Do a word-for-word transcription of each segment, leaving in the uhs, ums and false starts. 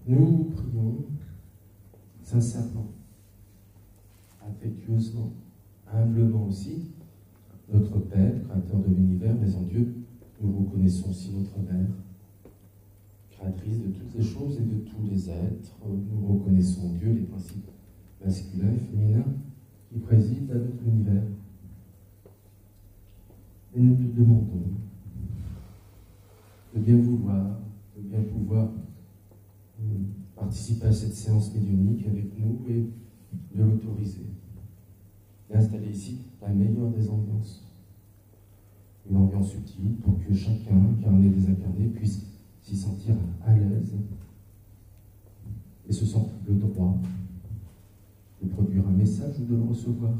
Nous prions sincèrement, affectueusement, humblement aussi, notre Père, créateur de l'univers, mais en Dieu, nous reconnaissons aussi notre Mère, créatrice de toutes les choses et de tous les êtres. Nous reconnaissons en Dieu les principes masculins et féminins qui président à notre univers. Et nous te demandons de bien vouloir, de bien pouvoir euh, participer à cette séance médiumnique avec nous et de l'autoriser. Et installer ici la meilleure des ambiances. Une ambiance utile pour que chacun, incarné et désincarné, puisse s'y sentir à l'aise et se sente le droit de produire un message ou de le recevoir.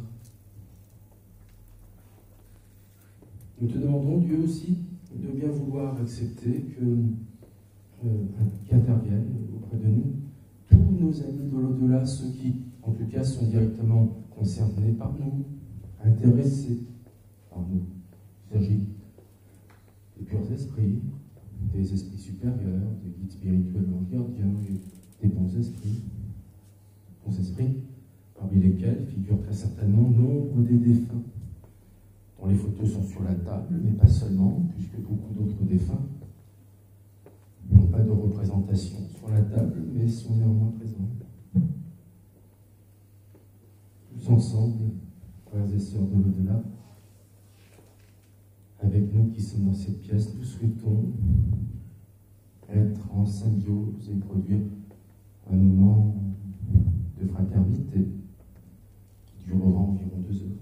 Nous te demandons, Dieu aussi, de bien vouloir accepter que, euh, qu'interviennent auprès de nous tous nos amis de l'au-delà, ceux qui, en tout cas, sont directement concernés par nous, intéressés par nous. Il s'agit des purs esprits, des esprits supérieurs, des guides spirituels ou gardiens, et des bons esprits. Bons esprits, parmi lesquels figurent très certainement nombre des défunts, dont les photos sont sur la table, mais pas seulement, puisque beaucoup d'autres défunts n'ont pas de représentation sur la table, mais sont néanmoins présents. Tous ensemble, frères et sœurs de l'au-delà, avec nous qui sommes dans cette pièce, nous souhaitons être en symbiose et produire un moment de fraternité qui durera environ deux heures.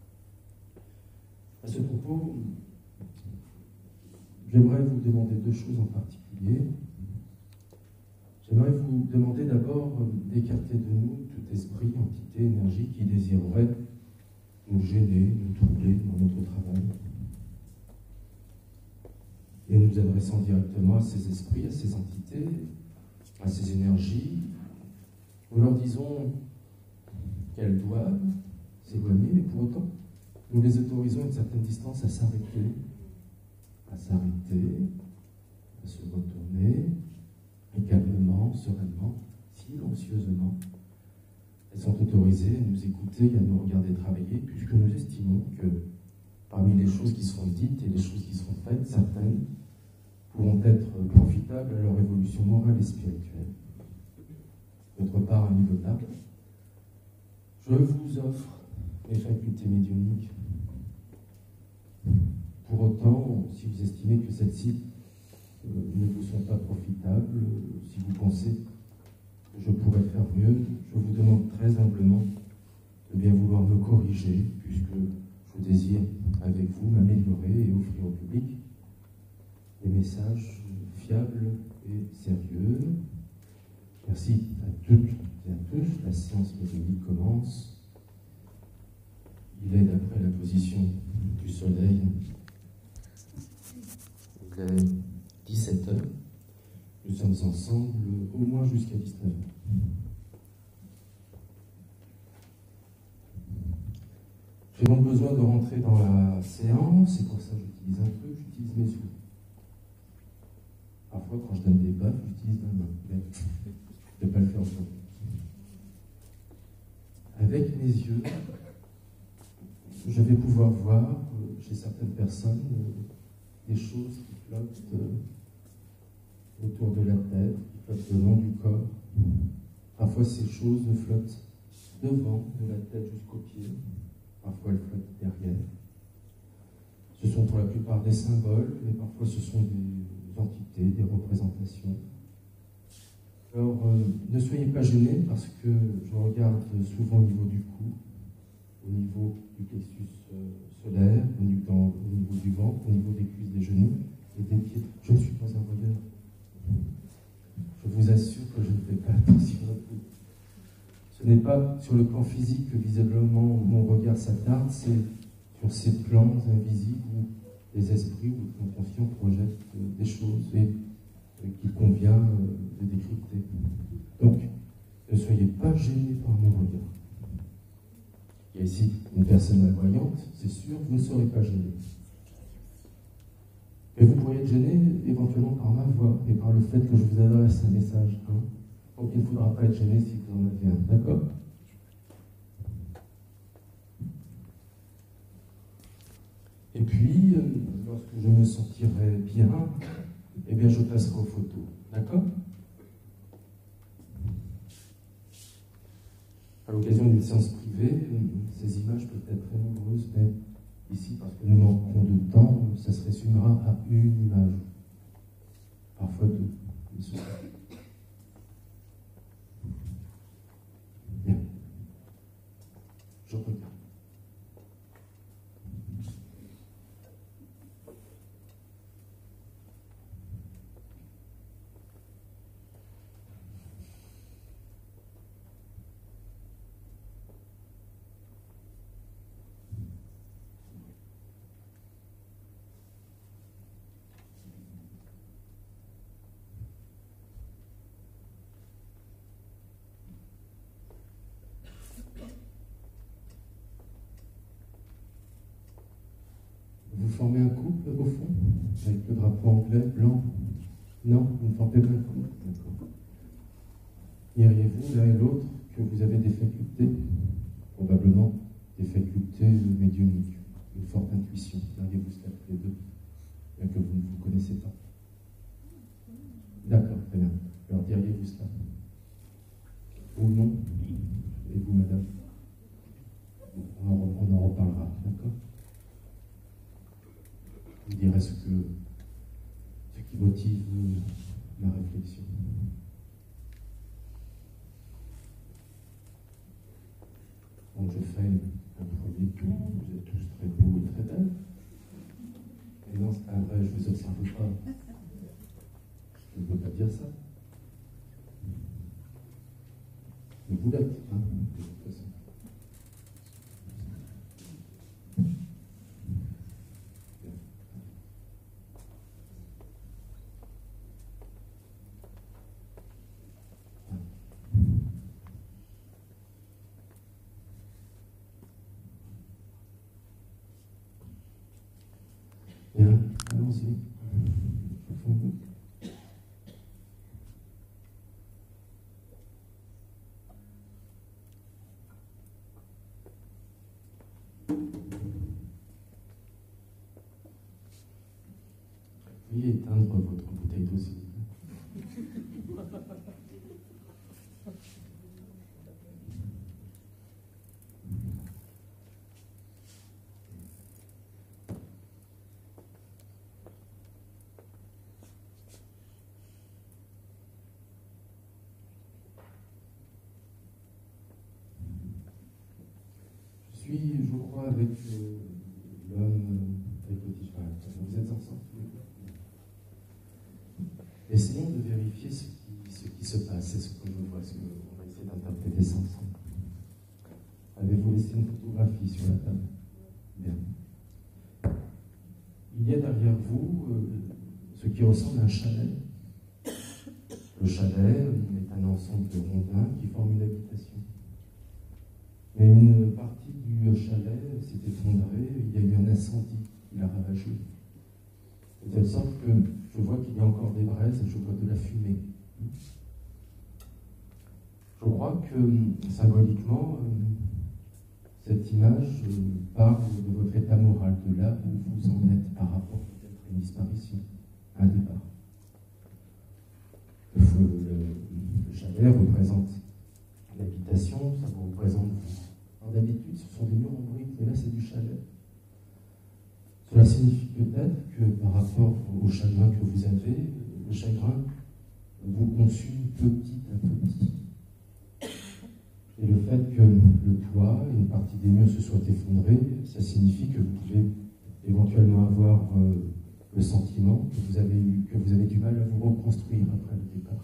À ce propos, j'aimerais vous demander deux choses en particulier. J'aimerais vous demander d'abord d'écarter de nous tout esprit, entité, énergie qui désirerait nous gêner, nous troubler dans notre travail. Et nous adressant directement à ces esprits, à ces entités, à ces énergies, nous leur disons qu'elles doivent s'éloigner, mais pour autant, nous les autorisons à une certaine distance à s'arrêter, à s'arrêter, à se retourner, et calmement, sereinement, silencieusement. Elles sont autorisées à nous écouter et à nous regarder travailler, puisque nous estimons que parmi les choses qui seront dites et les choses qui seront faites, certaines pourront être profitables à leur évolution morale et spirituelle. D'autre part, amis de l'au-delà, je vous offre mes facultés médiumniques. Pour autant, si vous estimez que celles-ci euh, ne vous sont pas profitables, euh, si vous pensez que je pourrais faire mieux, je vous demande très humblement de bien vouloir me corriger, puisque je désire, avec vous, m'améliorer et offrir au public des messages fiables et sérieux. Merci à toutes et à tous. La séance médiumnique commence. Il est d'après la position du soleil. Il est dix-sept heures. Nous sommes ensemble au moins jusqu'à dix-neuf heures. J'ai donc besoin de rentrer dans la séance, et pour ça j'utilise un truc, j'utilise mes yeux. Parfois quand je donne des baffes, j'utilise ma main, mais je ne vais pas le faire aujourd'hui. Avec mes yeux, je vais pouvoir voir euh, chez certaines personnes euh, des choses qui flottent euh, autour de la tête, qui flottent le long du corps. Parfois ces choses flottent devant, de la tête jusqu'aux pieds. Parfois elles flottent derrière. Ce sont pour la plupart des symboles, mais parfois ce sont des entités, des représentations. Alors, euh, ne soyez pas gênés parce que je regarde souvent au niveau du cou, au niveau du plexus euh, solaire, au niveau, dans, au niveau du ventre, au niveau des cuisses, des genoux et des pieds. Je ne suis pas un voyeur. Je vous assure que je ne fais pas attention à tout. Ce n'est pas sur le plan physique que visiblement mon regard s'attarde, c'est sur ces plans invisibles où les esprits ou les conscients projettent euh, des choses et euh, qu'il convient euh, de décrypter. Donc, ne soyez pas gênés par mon regard. Il y a ici une personne malvoyante, c'est sûr, vous ne serez pas gênés. Mais vous pourriez être gêné éventuellement par ma voix et par le fait que je vous adresse un message. Hein. Donc il ne faudra pas être gêné si vous en avez un, d'accord? Et puis, euh, lorsque je me sentirai bien, eh bien je passerai aux photos, d'accord? À l'occasion d'une séance privée, euh, ces images peuvent être très nombreuses, mais ici, parce que nous manquons de temps, ça se résumera à une image, parfois deux. Bien. Je regarde. Vous formez un couple au fond, avec le drapeau anglais blanc? Non, vous ne formez pas un couple. D'accord. Diriez-vous l'un et l'autre que vous avez des facultés, probablement des facultés médiumniques, une forte intuition? Diriez-vous cela tous les deux, bien que vous ne vous connaissez pas? D'accord, très bien. Alors diriez-vous cela? Ou non? Et vous, madame? On en, on en reparlera, d'accord? Je vous dirai ce, que, ce qui motive ma réflexion. Donc je fais un premier tour, vous êtes tous très beaux et très belles. Et non, c'est pas vrai, je vous observe pas. Je ne peux pas dire ça. Mais vous l'êtes, hein, de toute façon. Bien, allons-y. Veuillez éteindre votre bouteille d'eau, s'il vous plaît. Je suis, je crois, avec euh, l'homme, euh, avec le petit frère. Vous êtes ensemble? Essayons de vérifier ce qui, ce qui se passe, c'est ce que je vois, ce qu'on va essayer d'interpréter ça ensemble. Avez-vous laissé une photographie sur la table? Bien. Il y a derrière vous euh, ce qui ressemble à un chalet. Le chalet est un ensemble de rondins qui forment une habitation. Mais une partie du chalet s'est effondrée, il y a eu un incendie qui l'a ravagé. De telle sorte que je vois qu'il y a encore des braises et je vois de la fumée. Je crois que symboliquement, cette image parle de votre état moral, de là où vous en êtes par rapport peut-être à une disparition, à un départ. Le, le, le chalet représente l'habitation, ça vous représente vous. Alors d'habitude, ce sont des murs en briques, mais là c'est du chalet. Cela signifie peut-être que par rapport au chagrin que vous avez, le chagrin vous consume petit à petit. Et le fait que le toit et une partie des murs se soient effondrés, ça signifie que vous pouvez éventuellement avoir euh, le sentiment que vous, avez eu, que vous avez du mal à vous reconstruire après le départ.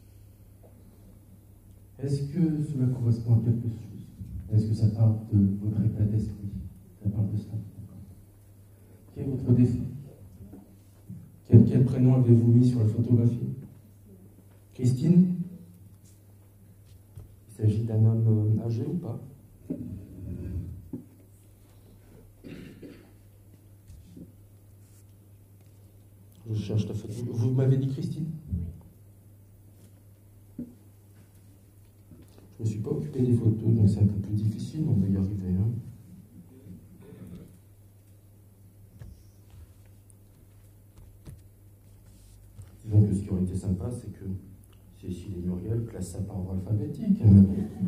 Est-ce que cela correspond à quelque chose? Est-ce que ça parle de votre état d'esprit? Ça parle de cela? Quel est votre défunt? Quel, quel prénom avez-vous mis sur la photographie? Christine? Il s'agit d'un homme âgé ou pas? Je cherche la photo. Vous m'avez dit Christine? fait des photos, donc c'est un peu plus difficile, mais on va y arriver. Hein. Disons que ce qui aurait été sympa, c'est que Cécile et Muriel classent ça par ordre alphabétique. Hein.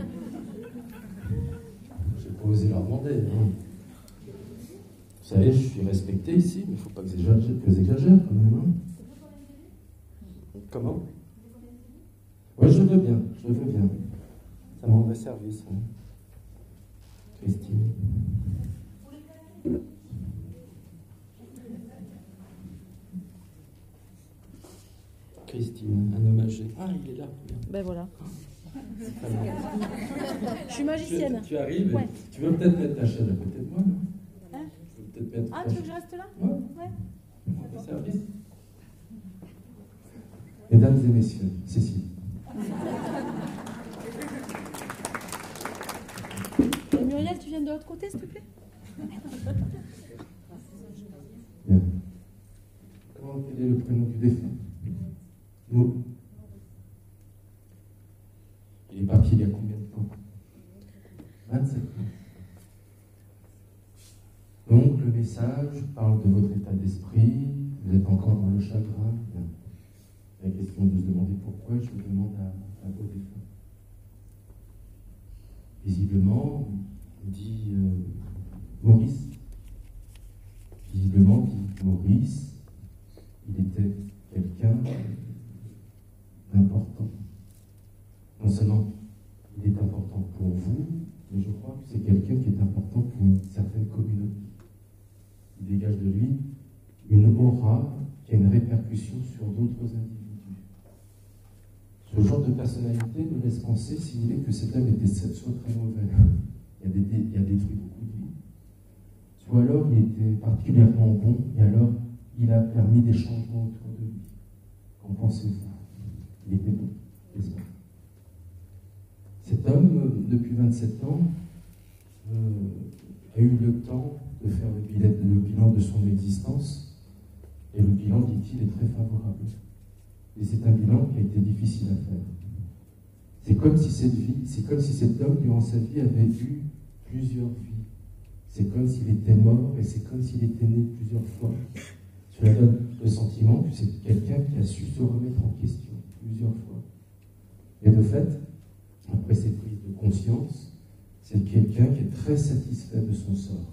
J'ai pas osé leur demander. Hein. Vous savez, je suis respecté ici, mais il ne faut pas que j'exagère quand même. Hein. Comment? Oui, je veux bien, je veux bien. Ça me rendrait service. Hein. Christine. Christine, un homme âgé. Ah, il est là. Bien. Ben voilà. Je suis magicienne. Tu, tu arrives, ouais. Tu veux peut-être mettre ta chaise à côté de moi, non? Hein? Tu veux peut-être mettre Ah, ta tu veux que je reste là? Ouais. Ouais. On fait service. Mesdames et messieurs, Cécile. Et Muriel, tu viens de l'autre côté, s'il te plaît? Bien. Comment, quel est le prénom du défunt? Nous. Il est parti il y a combien de temps? vingt-sept ans. Donc, le message parle de votre état d'esprit. Vous êtes encore dans le chagrin. Bien. La question de se demander pourquoi, je le demande à, à vos défunts. Visiblement, dit euh, Maurice. Visiblement, dit Maurice, il était quelqu'un d'important. Non seulement il est important pour vous, mais je crois que c'est quelqu'un qui est important pour une certaine communauté. Il dégage de lui une aura qui a une répercussion sur d'autres individus. Ce genre de personnalité me laisse penser, si vous voulez, que cet homme était soit très mauvais, il a, des, il a détruit beaucoup de vies, soit alors il était particulièrement bon, et alors il a permis des changements autour de lui. Qu'en pensez-vous? Il était bon, n'est-ce pas? Cet homme, depuis vingt-sept ans, euh, a eu le temps de faire le bilan, le bilan de son existence, et le bilan, dit-il, est très favorable. Et c'est un bilan qui a été difficile à faire. C'est comme si cette vie, c'est comme si cet homme, durant sa vie, avait eu plusieurs vies. C'est comme s'il était mort et c'est comme s'il était né plusieurs fois. Cela donne le sentiment que c'est quelqu'un qui a su se remettre en question plusieurs fois. Et de fait, après cette prise de conscience, c'est quelqu'un qui est très satisfait de son sort.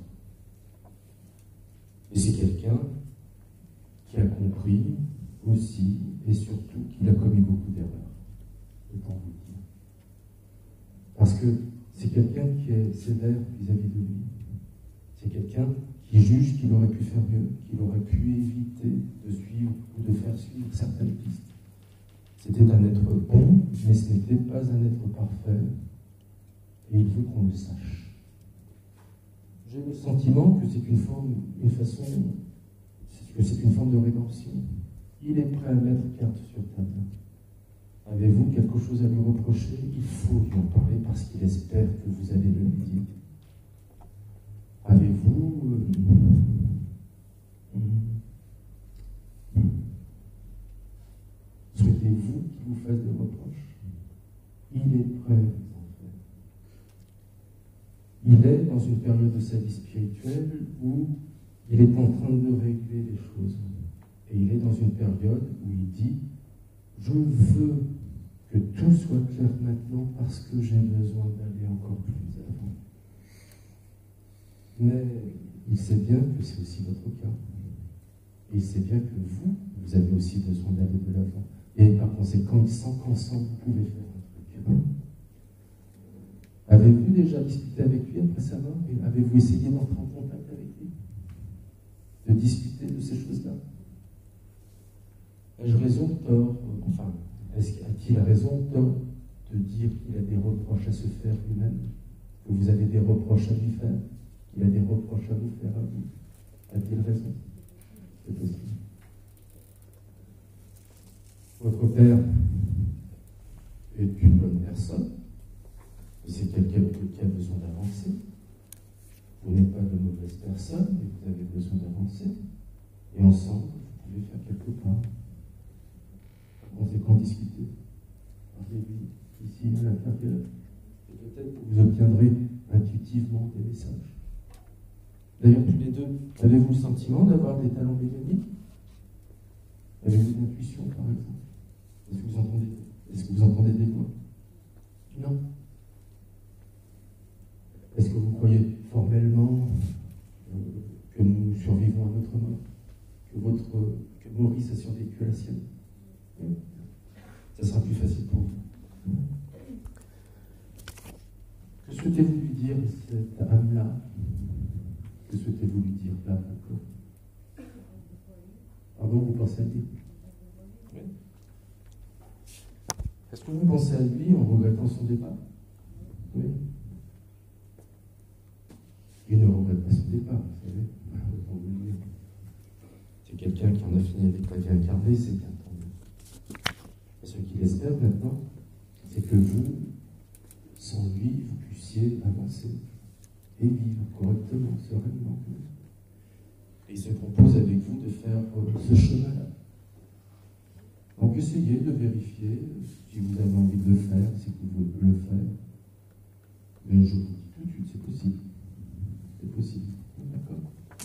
Et c'est quelqu'un qui a compris aussi et surtout qu'il a commis beaucoup d'erreurs. Autant vous le dire. Parce que c'est quelqu'un qui est sévère vis-à-vis de lui. C'est quelqu'un qui juge qu'il aurait pu faire mieux, qu'il aurait pu éviter de suivre ou de faire suivre certaines pistes. C'était un être bon, mais ce n'était pas un être parfait. Et il veut qu'on le sache. J'ai le sentiment que c'est une forme, une façon, que c'est une forme de rédemption. Il est prêt à mettre carte sur table. Avez-vous quelque chose à lui reprocher? Il faut lui en parler parce qu'il espère que vous allez le lui dire. Avez-vous... Euh... Souhaitez-vous qu'il vous fasse des reproches? Il est prêt à vous en faire. Il est dans une période de sa vie spirituelle où il est en train de régler les choses. Et il est dans une période où il dit « Je veux que tout soit clair maintenant parce que j'ai besoin d'aller encore plus avant. » Mais il sait bien que c'est aussi votre cas. Et il sait bien que vous, vous avez aussi besoin d'aller de l'avant. Et par conséquent, il sent qu'ensemble, vous pouvez faire un truc. Avez-vous déjà discuté avec lui après sa mort? Et avez-vous essayé d'entrer en contact avec lui? De discuter de ces choses-là? Ai-je raison ou tort? Enfin, a-t-il raison ou tort de dire qu'il a des reproches à se faire lui-même? Que vous avez des reproches à lui faire? Qu'il a des reproches à vous faire à vous? A-t-il raison? C'est possible. Votre père est une bonne personne. C'est quelqu'un qui a besoin d'avancer. Vous n'êtes pas de mauvaise personne, mais vous avez besoin d'avancer. Et ensemble, vous pouvez faire quelque part. Par conséquent, discuter. Parlez-lui ici à l'intérieur. peut-être que vous obtiendrez intuitivement des messages. D'ailleurs, tous les deux, avez-vous le sentiment d'avoir des talents médiumniques? Avez-vous une intuition, par exemple? Est-ce que vous entendez, est-ce que vous entendez des voix? Non. Est-ce que vous croyez formellement euh, que nous survivons à notre mort? Que, votre, que Maurice a survécu à la sienne? Oui. Ça sera plus facile pour vous. Que souhaitez-vous lui dire, cette âme-là? Que souhaitez-vous lui dire là, d'accord? Pardon, vous pensez à lui? Oui. Est-ce que vous pensez à lui en regrettant son départ? Oui. Il ne regrette pas son départ, vous savez. C'est quelqu'un qui en a fini avec la vie incarnée, c'est bien tant mieux. Et ce qu'il espère maintenant, c'est que vous, sans lui, vous puissiez avancer et vivre correctement, sereinement. Et il se propose avec vous de faire euh, ce chemin-là. Donc essayez de vérifier si vous avez envie de le faire, si vous voulez le faire. Mais je vous dis tout de suite, c'est possible. C'est possible. D'accord?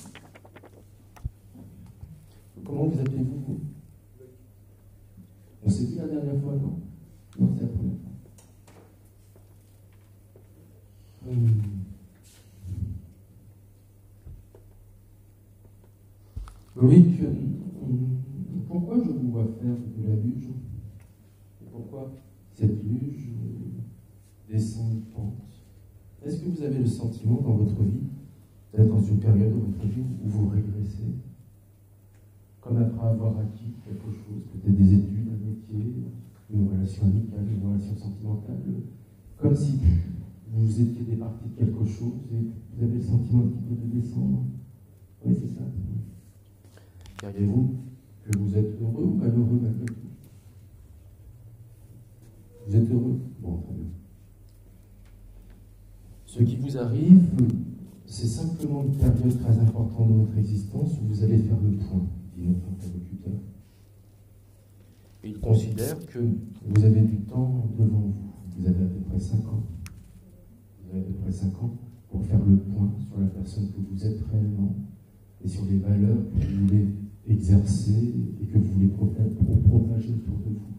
Comment vous appelez-vous, vous? On s'est vu la dernière fois, non? Non, c'est la première fois. Hum. Loïc, pourquoi je vous vois faire de la luge? Et pourquoi cette luge descend une pente? Est-ce que vous avez le sentiment dans votre vie d'être dans une période de votre vie où vous régressez? Comme après avoir acquis quelque chose, peut-être des études, un métier, une relation amicale, une relation sentimentale, comme si vous étiez départi de quelque chose et vous avez le sentiment un petit peu de descendre. Oui, c'est ça. Diriez-vous que vous êtes heureux ou malheureux malgré tout? Vous êtes heureux? Bon, très bien. Ce qui vous arrive, c'est simplement une période très importante de votre existence où vous allez faire le point, dit notre interlocuteur. Il considère que vous avez du temps devant vous. Vous avez à peu près cinq ans. Vous avez à peu près cinq ans pour faire le point sur la personne que vous êtes réellement et sur les valeurs que vous voulez exercer et que vous voulez propager autour de vous.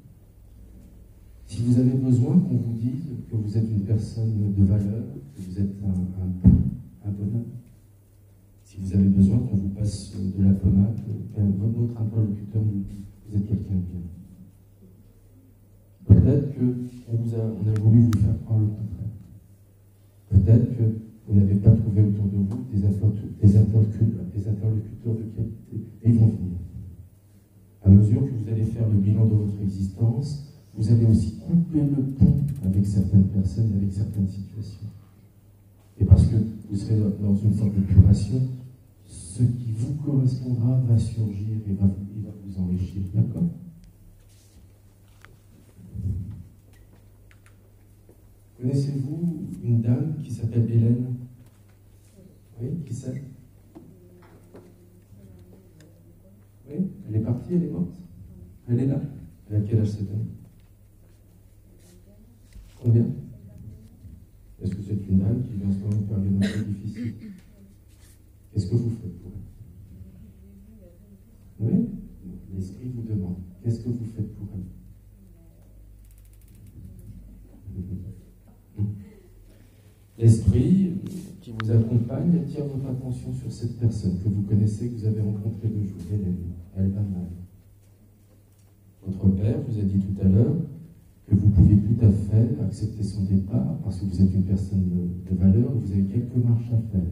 Si vous avez besoin qu'on vous dise que vous êtes une personne de valeur, que vous êtes un, un, un bonhomme, si vous avez besoin qu'on vous passe de la pommade, notre interlocuteur nous dit vous êtes quelqu'un de bien. Peut-être qu'on vous a, on a voulu vous faire croire le contraire. Peut-être que vous n'avez pas trouvé autour de vous des interlocuteurs, des interlocuteurs, des interlocuteurs de qualité. Et ils vont venir. À mesure que vous allez faire le bilan de votre existence, vous allez aussi couper le pont avec certaines personnes et avec certaines situations. Et parce que vous serez dans une sorte d'épuration, ce qui vous correspondra va surgir et va, il va vous enrichir. D'accord? Connaissez-vous une dame qui s'appelle Hélène? Oui, qui c'est? Oui, elle est partie, elle est morte? Elle est là? Elle a quel âge cette dame? Combien? Est-ce que c'est une dame qui vit en ce moment une période un peu difficile? Qu'est-ce que vous faites pour elle? Oui? L'esprit vous demande. Qu'est-ce que vous faites pour elle? L'esprit qui vous accompagne attire votre attention sur cette personne que vous connaissez, que vous avez rencontrée de jour. Hélène, elle va mal. Votre père vous a dit tout à l'heure que vous pouvez tout à fait accepter son départ parce que vous êtes une personne de, de valeur et vous avez quelques marches à faire.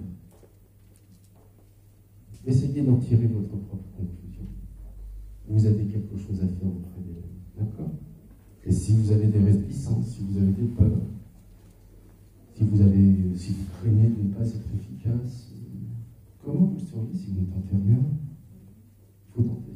Essayez d'en tirer votre propre conclusion. Vous avez quelque chose à faire auprès d'Hélène. D'accord? Et si vous avez des réticences, si vous avez des peurs, si vous, avez, si vous craignez de ne pas être efficace, comment vous le seriez si vous ne tentez rien? Il faut tenter.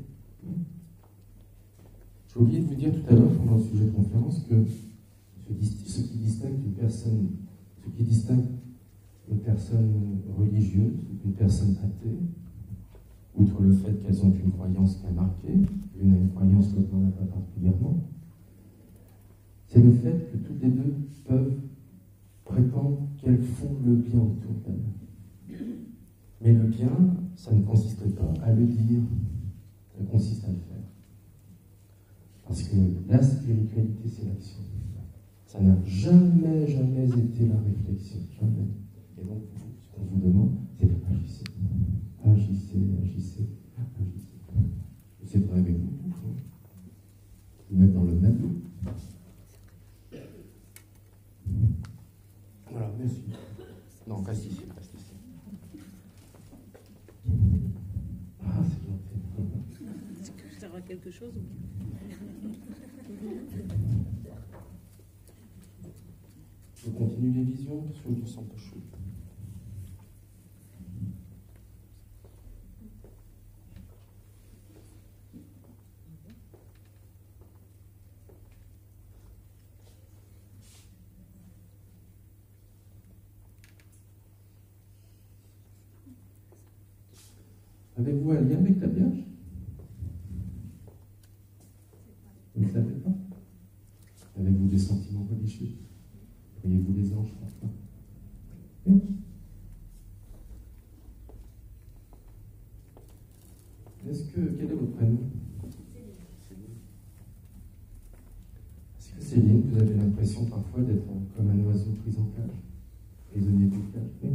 J'ai oublié de vous dire tout à l'heure, pendant le sujet de conférence, que ce qui distingue une personne, ce qui distingue une personne religieuse, une personne athée, outre le fait qu'elles ont une croyance très marquée, l'une a une croyance, l'autre n'en a pas particulièrement, c'est le fait que toutes les deux peuvent prétendent qu'elles font le bien autour d'elles. Mais le bien, ça ne consiste pas à le dire, ça consiste à le faire. Parce que la spiritualité, c'est l'action. Ça n'a jamais, jamais été la réflexion. Jamais. Et donc, ce qu'on vous demande, c'est agissez. Agissez, agissez, agissez. C'est vrai avec vous. Vous mettre dans le même lot. Voilà, merci. Non, reste ici, reste ici. Ah, c'est gentil. Est-ce que ça aura quelque chose ou... Je continue les visions parce que je me sens pas chaud. Avez-vous un lien avec la Vierge? Vous ne savez pas? Avez-vous des sentiments religieux? Voyez-vous les anges parfois? Oui. Est-ce que, quel est votre prénom? Céline. Est-ce que Céline, vous avez l'impression parfois d'être comme un oiseau pris en cage, prisonnier du cage? Oui.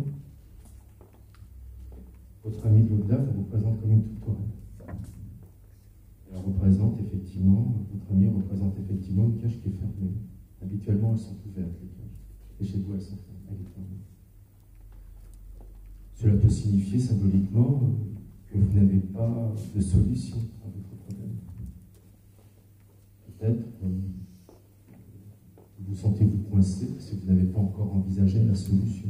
Votre ami de l'au-delà vous représente comme une tourterelle. Elle représente effectivement, votre ami représente effectivement une cage qui est fermée. Habituellement, elles sont ouvertes, les cages. Et chez vous, elles sont fermées. Cela peut signifier symboliquement que vous n'avez pas de solution à votre problème. Peut-être que vous vous sentez vous coincé parce que vous n'avez pas encore envisagé la solution.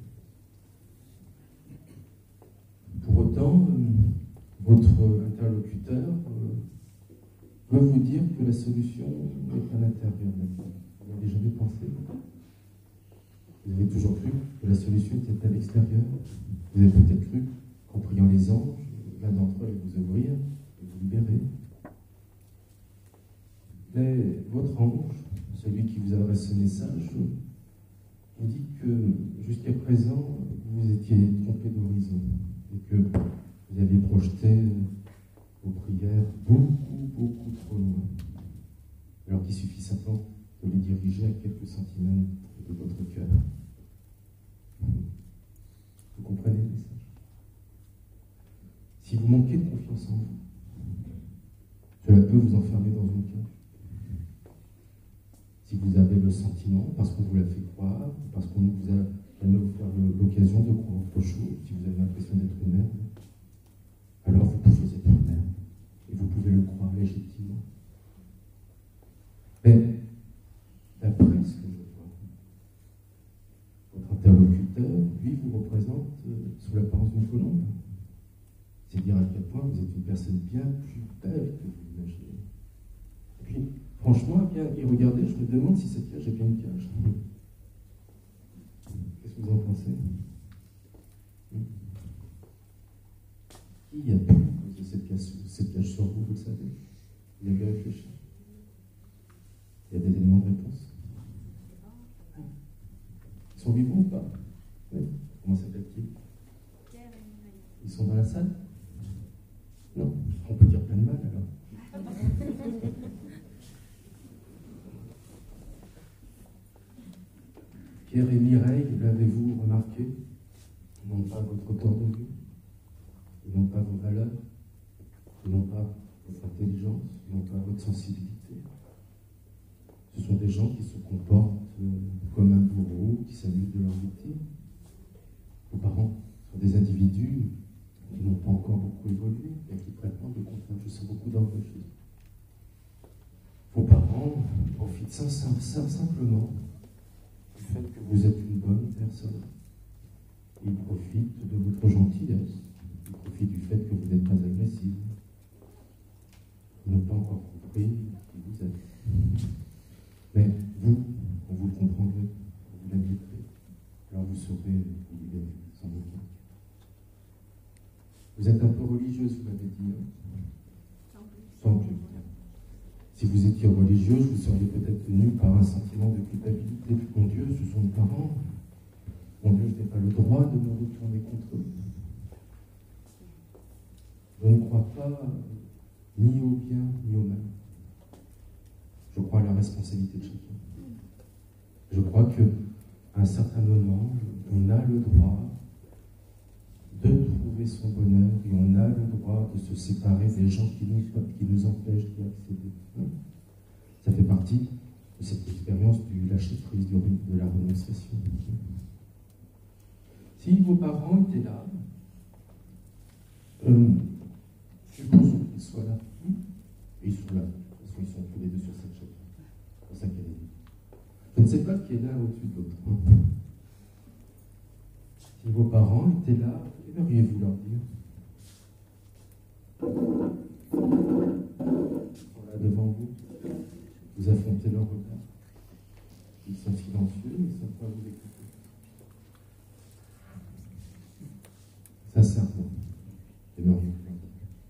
Pour autant, votre interlocuteur veut vous dire que la solution est à l'intérieur de vous. Vous n'avez jamais pensé? Vous avez toujours cru que la solution était à l'extérieur? Vous avez peut-être cru qu'en priant les anges, l'un d'entre eux allait vous ouvrir et vous libérer. Mais votre ange, celui qui vous adresse ce message, vous dit que jusqu'à présent, vous étiez trompé d'horizon et que vous aviez projeté vos prières beaucoup, beaucoup trop loin. Alors qu'il suffit simplement de les diriger à quelques centimètres de votre cœur. Vous comprenez le message? Si vous manquez de confiance en vous, cela peut vous enfermer dans une cage. Si vous avez le sentiment, parce qu'on vous l'a fait croire, parce qu'on vous a jamais offert l'occasion de croire autre chose, si vous avez l'impression d'être une merde, alors vous pouvez être une merde. Et vous pouvez le croire légitimement. Mais, d'après ce que je vois, votre interlocuteur, lui, vous représente euh, sous l'apparence d'une colombe. C'est dire à quel point vous êtes une personne bien plus belle que vous l'imaginez. Et puis, franchement, à bien y regarder, je me demande si cette cage est bien une cage. Qu'est-ce que vous en pensez? Qui a pu poser cette cage, cette cage sur vous, vous le savez? Vous avez réfléchi? Il y a des éléments de réponse? Ils sont vivants ou pas? Oui. Comment s'appelle-t-il? Ils sont dans la salle? Non. On peut dire plein de mal alors. Pierre et Mireille, l'avez-vous remarqué? Ils n'ont pas votre corps de vue, ils n'ont pas vos valeurs, ils n'ont pas votre intelligence, ils n'ont pas votre sensibilité. Ce sont des gens qui se comportent comme un bourreau, qui s'amusent de leur victime. Vos parents sont des individus qui n'ont pas encore beaucoup évolué et qui prétendent le contraire. Je sens beaucoup d'orgueil. Vos parents profitent simplement du fait que vous êtes une bonne personne. Ils profitent de votre gentillesse. Ils profitent du fait que vous n'êtes pas agressif. Ils n'ont pas encore compris qui vous êtes. Mais vous, quand vous le comprendrez, vous l'admettrez, alors vous saurez vous libérer sans doute. Vous êtes un peu religieuse, vous m'avez dit. Sans plus. Si vous vous étiez religieuse, vous seriez peut-être tenue par un sentiment de culpabilité. Mon Dieu, ce sont mes parents. Mon Dieu, je n'ai pas le droit de me retourner contre eux. Je ne crois pas ni au bien ni au mal. Je crois à la responsabilité de chacun. Je crois qu'à un certain moment, on a le droit de trouver son bonheur et on a le droit de se séparer des gens qui nous, qui nous empêchent d'y accéder. Ça fait partie de cette expérience du lâcher-prise, de la renonciation. Si vos parents étaient là, euh, supposons qu'ils soient là, et ils sont là, parce qu'ils sont tous les deux sur cette chaise. C'est pour ça qu'elle est là. Je ne sais pas qui est là au-dessus de l'autre. Si vos parents étaient là, qu'aimeriez-vous leur dire? Ils sont là devant vous, vous affrontez leur regard. Ils sont silencieux, ils ne sont pas vous écouter. Sincèrement, qu'aimeriez-vous leur dire?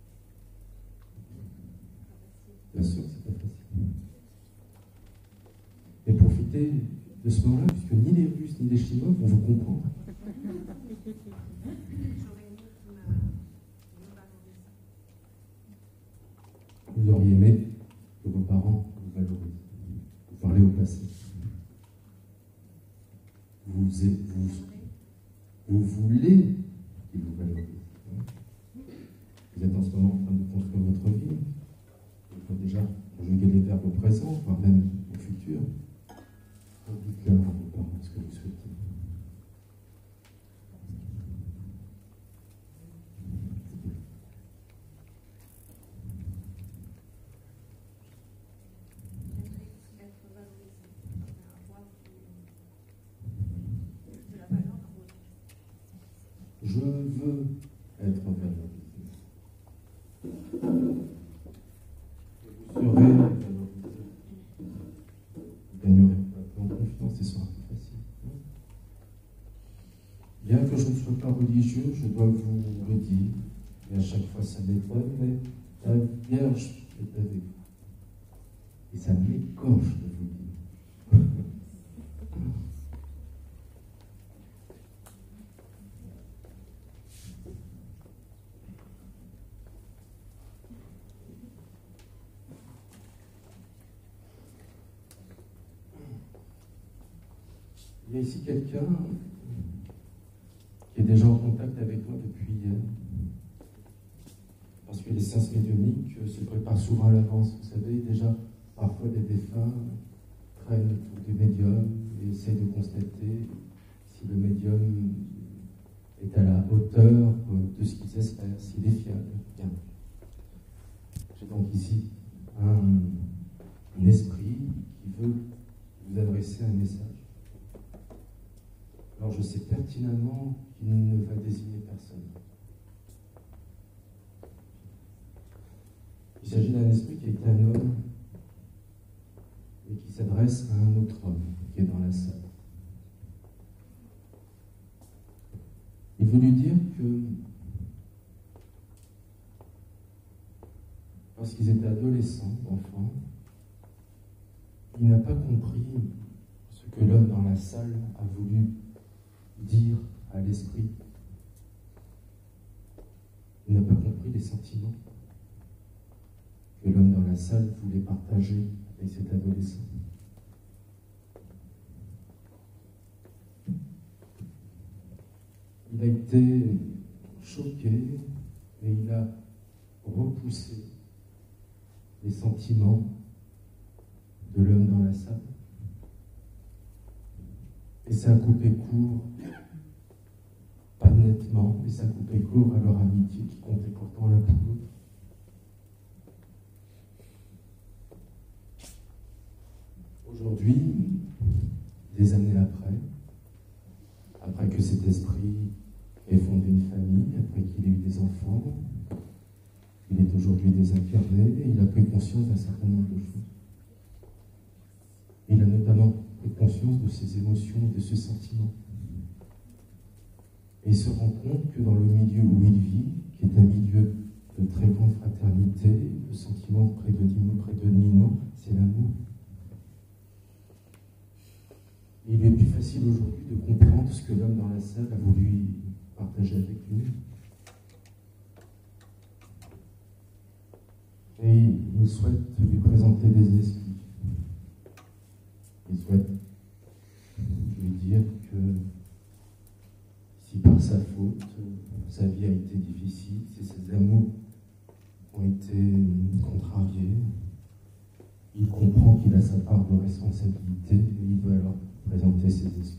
Bien sûr, c'est pas facile. Mais profitez de ce moment-là, puisque ni les Russes ni les Chinois vont vous comprendre. Vous auriez aimé que vos parents vous valorisent. Vous parlez au passé. Vous, vous, vous voulez qu'ils vous valorisent. Vous êtes en ce moment en train de construire votre vie. Il faut déjà conjuguer les verbes au présent, voire même au futur. Dites-leur à vos parents ce que vous souhaitez. Je veux être valorisé. Vous serez valorisé. Vous gagnerez peu en confiance et ce sera plus facile. Bien que je ne sois pas religieux, je dois vous le dire, et à chaque fois ça m'étonne, mais la Vierge est avec vous. Et ça m'écorche de vous le dire. Il y a ici quelqu'un qui est déjà en contact avec moi depuis hier. Parce que les séances médiumniques se préparent souvent à l'avance. Vous savez, déjà, parfois des défunts traînent autour du médium et essayent de constater si le médium est à la hauteur de ce qu'ils espèrent, s'il est fiable. Bien. J'ai donc ici un, un esprit qui veut vous adresser un message. Alors je sais pertinemment qu'il ne va désigner personne. Il s'agit d'un esprit qui est un homme et qui s'adresse à un autre homme qui est dans la salle. Il veut lui dire que lorsqu'ils étaient adolescents, enfants, il n'a pas compris ce que l'homme dans la salle a voulu dire à l'esprit. Il n'a pas compris les sentiments que l'homme dans la salle voulait partager avec cet adolescent. Il a été choqué et il a repoussé les sentiments de l'homme dans la salle. Et ça a coupé court, pas nettement, mais ça a coupé court à leur amitié qui comptait pourtant l'un pour l'autre. Aujourd'hui, des années après, après que cet esprit ait fondé une famille, après qu'il ait eu des enfants, il est aujourd'hui désincarné et il a pris conscience d'un certain nombre de choses. Il a notamment pris conscience de ses émotions, de ses sentiments. Et il se rend compte que dans le milieu où il vit, qui est un milieu de très grande fraternité, de sentiment prédominant, c'est l'amour. Il est plus facile aujourd'hui de comprendre ce que l'homme dans la salle a voulu partager avec nous. Et il souhaite lui présenter des excuses. Il souhaite lui dire que si par sa faute, sa vie a été difficile, si ses amours ont été contrariés, il comprend qu'il a sa part de responsabilité et il veut alors présenter ses excuses.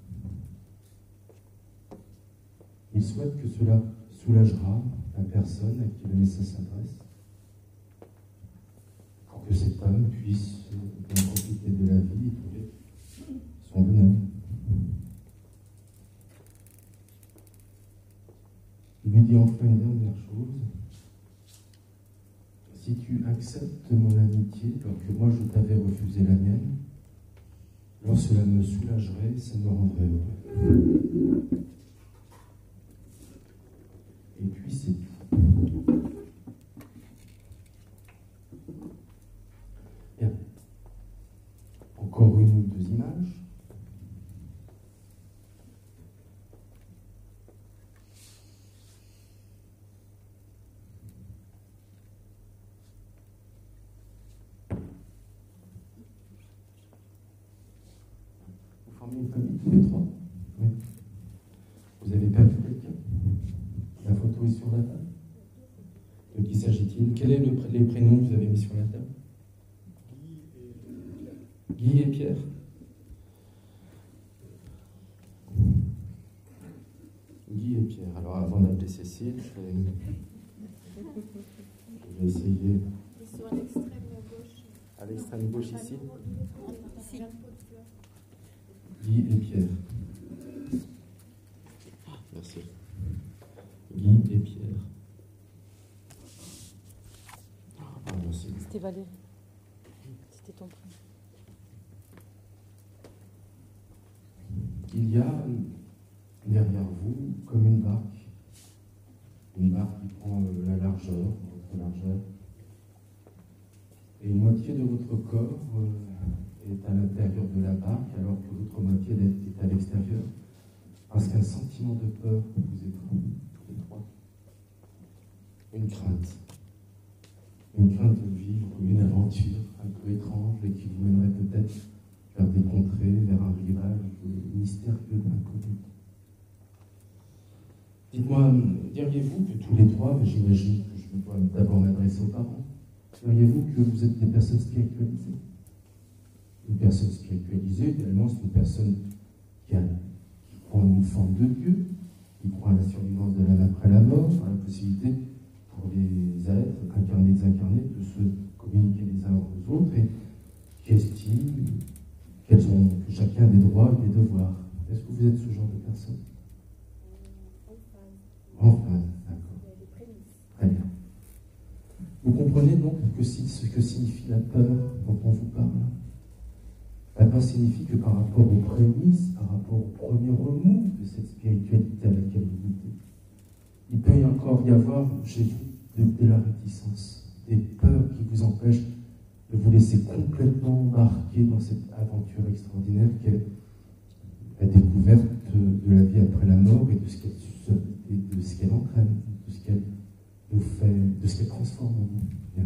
Il souhaite que cela soulagera la personne à qui le message s'adresse, pour que cet homme puisse bien profiter de la vie et trouver son bonheur. Il lui dit enfin une dernière chose. Si tu acceptes mon amitié, alors que moi je t'avais refusé la mienne, alors cela me soulagerait, ça me rendrait heureux. Et puis c'est tout. Bien. Encore une ou deux images. Une famille tous les trois. Oui. Vous avez perdu quelqu'un? La photo est sur la table. De qui s'agit-il? Quels sont les prénoms que vous avez mis sur la table? Guy et Pierre. Guy et Pierre. Alors avant d'appeler Cécile, je vais, je vais essayer. Ils sont à l'extrême gauche. À l'extrême gauche ici. Ici. Guy et Pierre. Merci. Guy et Pierre. Ah, merci. C'était Valérie. C'était ton prénom. Il y a derrière vous comme une barque. Une barque qui prend la largeur, votre largeur. Et une moitié de votre corps est à l'intérieur de la barque, alors que l'autre moitié est à l'extérieur, parce qu'un sentiment de peur vous étreint, tous les trois. Une crainte. Une crainte de vivre une aventure un peu étrange et qui vous mènerait peut-être vers des contrées, vers un rivage mystérieux d'inconnu. Dites-moi, diriez-vous que tous les trois, mais j'imagine que je dois d'abord m'adresser aux parents, diriez-vous que vous êtes des personnes spiritualisées? Une personne spiritualisée, finalement, c'est une personne qui, a, qui croit en une forme de Dieu, qui croit à la survivance de l'âme après la mort, à la possibilité pour les êtres incarnés et désincarnés de se communiquer les uns aux autres et qui estiment qu'elles ont, que chacun a des droits et des devoirs. Est-ce que vous êtes ce genre de personne? En phase, d'accord. Très bien. Vous comprenez donc que si, ce que signifie la peur dont on vous parle? La peur signifie que par rapport aux prémices, par rapport au premier remous de cette spiritualité à laquelle vous goûtez, il peut y encore y avoir chez vous de, de la réticence, des peurs qui vous empêchent de vous laisser complètement embarquer dans cette aventure extraordinaire qu'est la découverte de la vie après la mort et de ce qu'elle, et de ce qu'elle entraîne, de ce qu'elle nous fait, de ce qu'elle transforme en nous. Bien.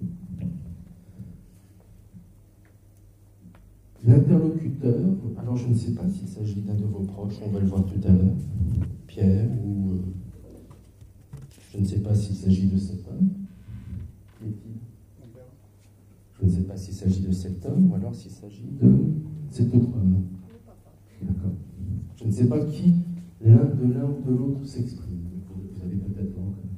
L'interlocuteur, alors je ne sais pas s'il s'agit d'un de vos proches, on va le voir tout à l'heure, Pierre, ou euh, je ne sais pas s'il s'agit de cet homme. Qui est-il? Je ne sais pas s'il s'agit de cet homme, ou alors s'il s'agit de cet autre homme. D'accord. Je ne sais pas qui, l'un de l'un ou de l'autre, s'exprime. Vous avez peut-être le reconnaître.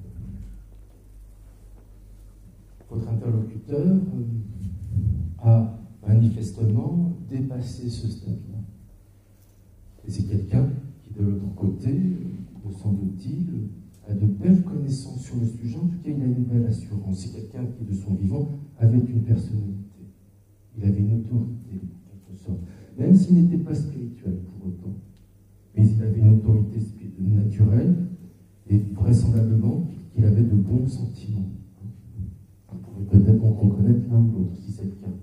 Votre interlocuteur euh, a manifestement dépassé ce stade-là. Et c'est quelqu'un qui, de l'autre côté, me semble-t-il, a de belles connaissances sur le sujet. En tout cas, il a une belle assurance. C'est quelqu'un qui, de son vivant, avait une personnalité. Il avait une autorité, en quelque sorte. Même s'il n'était pas spirituel pour autant. Mais il avait une autorité naturelle et vraisemblablement qui qu'il avait de bons sentiments. Vous pouvez peut-être donc reconnaître l'un ou l'autre, si c'est le cas.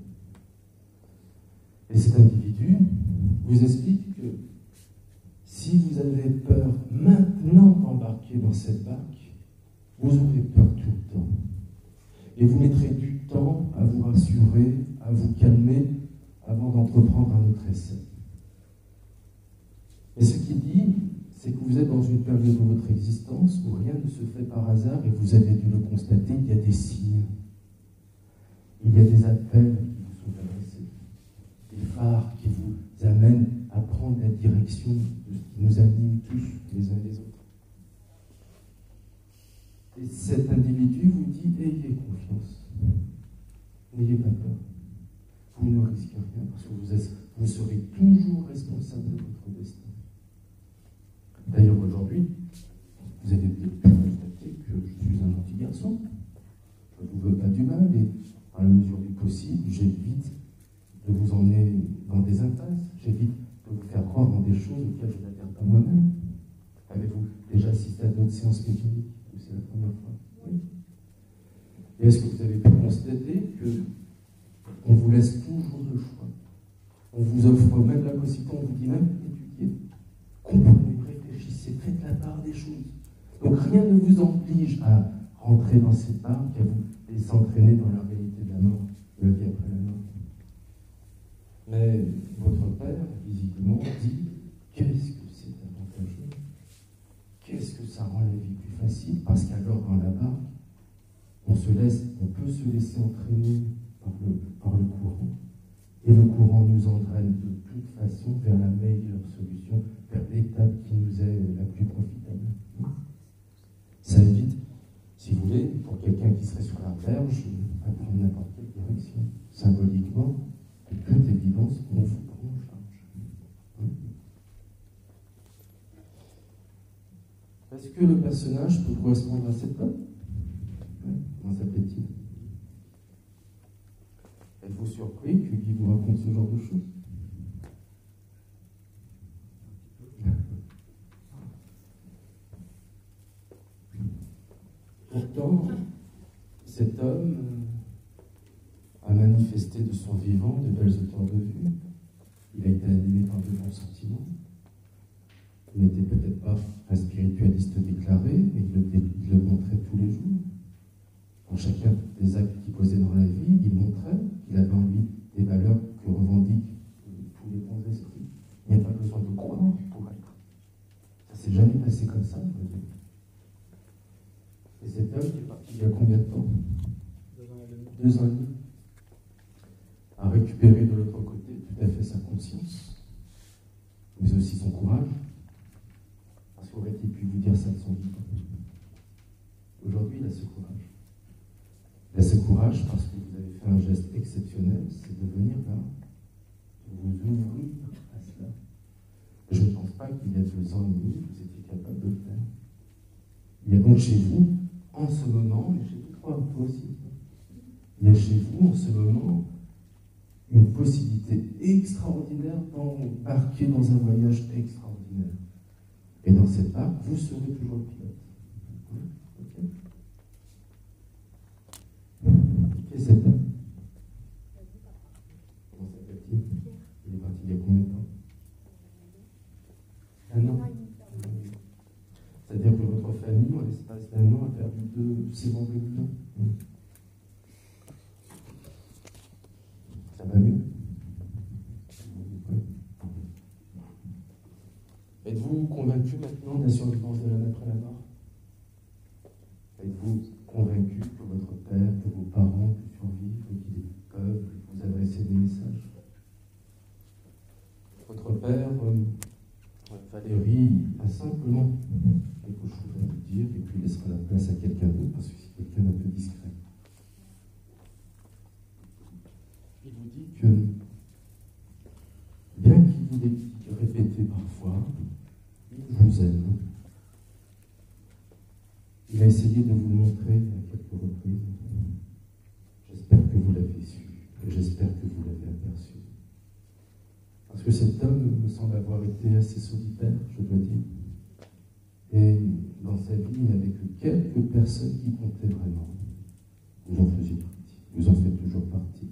Et cet individu vous explique que si vous avez peur maintenant d'embarquer dans cette barque, vous aurez peur tout le temps. Et vous mettrez du temps à vous rassurer, à vous calmer, avant d'entreprendre un autre essai. Et ce qu'il dit, c'est que vous êtes dans une période de votre existence où rien ne se fait par hasard et vous avez dû le constater, il y a des signes. Il y a des appels qui vous sont adressés, des phares qui vous amènent à prendre la direction de ce qui nous anime tous les uns et les autres. Et cet individu vous dit, ayez confiance, n'ayez pas peur. Vous ne risquez rien parce que vous, êtes, vous serez toujours responsable de votre destin. D'ailleurs, aujourd'hui, vous avez peut-être pu constater que je suis un gentil garçon. Je ne vous veux pas du mal et, à la mesure du possible, j'évite de vous emmener dans des impasses. J'évite de vous faire croire dans des choses auxquelles je n'adhère pas moi-même. Avez-vous déjà assisté à d'autres séances médiumniques ou c'est la première fois? Oui. Et est-ce que vous avez pu constater que on vous laisse toujours le choix? On vous offre même la possibilité, on vous dit même étudier, comprenez, réfléchissez, faites la part des choses. Donc rien ne vous oblige à rentrer dans cette barque, à vous laisser entraîner dans la réalité de la mort, de la vie après la mort. Mais votre père, visiblement, dit qu'est-ce que c'est avantageux? Qu'est-ce que ça rend la vie plus facile? Parce qu'alors, dans la barque, on se laisse, on peut se laisser entraîner par le, par le courant. Et le courant nous entraîne de toute façon vers la meilleure solution, vers l'étape qui nous est la plus profitable. Ça évite, si vous voulez, pour quelqu'un qui serait sur la berge, à prendre n'importe quelle direction. Symboliquement, de toute évidence, on vous prend en charge. Est-ce que le personnage peut correspondre à cette dame? Comment s'appelle-t-il? Êtes-vous surpris que lui vous raconte ce genre de choses? Pourtant, cet homme a manifesté de son vivant de belles hauteurs de vue. Il a été animé par de bons sentiments. Il n'était peut-être pas un spiritualiste déclaré, mais il le, il le montrait tous les jours. Dans chacun des actes qu'il posait dans la vie, il montrait qu'il avait en lui des valeurs que revendiquent tous les bons esprits. Il n'y a pas besoin de croire pour être. Ça ne s'est jamais passé comme ça. Et cet homme est parti il y a combien de temps? Deux ans et demi. A récupéré de l'autre côté tout à fait sa conscience, mais aussi son courage. Parce qu'aurait-il pu vous dire ça de son vivant? Aujourd'hui, il a ce courage. Il a ce courage parce que vous avez fait un geste exceptionnel, c'est de venir là, de vous ouvrir à cela. Je ne pense pas qu'il y a deux ans et demi, vous étiez capable de le faire. Il y a donc chez vous, en ce moment, et chez vous, toi aussi, il y a chez vous, en ce moment, une possibilité extraordinaire d'embarquer dans un voyage extraordinaire. Et dans cette barque, vous serez toujours le pilote. Ok? Qui est cet homme? Comment s'appelle-t-il? Il est parti il y a combien de temps? Un an. C'est-à-dire que votre famille, en l'espace d'un an, a perdu deux, ses membres vivants. Ça va mieux? Êtes-vous convaincu maintenant de la survivance de l'âme après la mort? Êtes-vous convaincu que votre père, que vos parents peuvent survivre et qu'ils peuvent vous adresser des messages? Votre père, euh, Valérie, a simplement quelque chose à vous dire et puis il laissera la place à quelqu'un d'autre parce que c'est quelqu'un d'un peu discret. Il vous dit que, bien qu'il vous l'ait répété parfois, il vous aime. Il a essayé de vous le montrer à quelques reprises. J'espère que vous l'avez su et j'espère que vous l'avez aperçu. Parce que cet homme me semble avoir été assez solitaire, je dois dire. Et dans sa vie, il n'y avait que quelques personnes qui comptaient vraiment. Vous en faisiez partie, vous en faites toujours partie.